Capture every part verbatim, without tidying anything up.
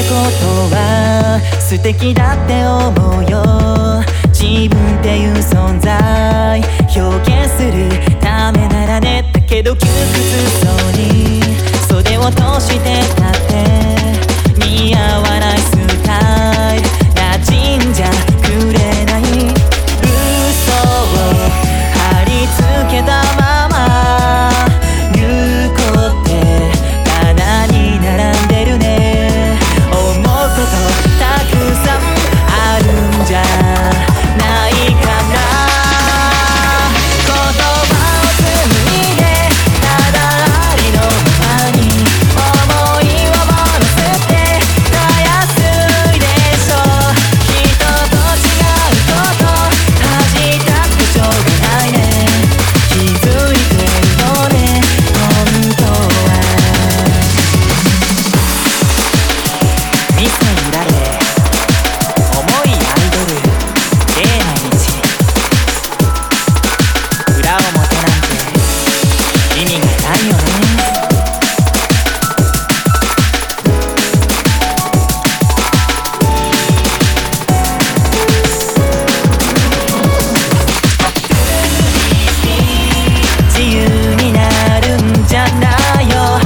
ことは素敵だって思うよ。自分っていう存在表現するためならね。だけど窮屈そうに袖を通してたって似合わないスタイル馴染んじゃくれない。嘘を貼り付けたまま言うことって棚に並んでるね。思うことたくさんあるんじゃないかな。言葉を紡いでただありのままに思いを乗せてたやすいでしょう。人と違うこと恥じたくてしょうがないね。気づいてるよね本当は。ミスの裏で重いアイドル芸な道裏表なんて意味がないよね。自由になるんじゃないよ。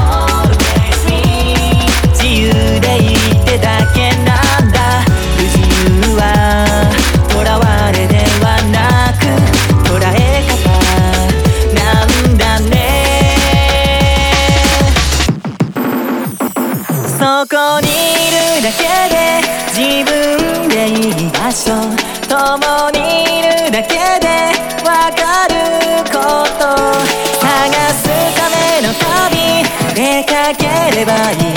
自由でいてだけなんだ。不自由は囚われではなく捉え方なんだね。そこにいるだけで自分で居場所、共にいるだけでわかること、探すための旅出かければいい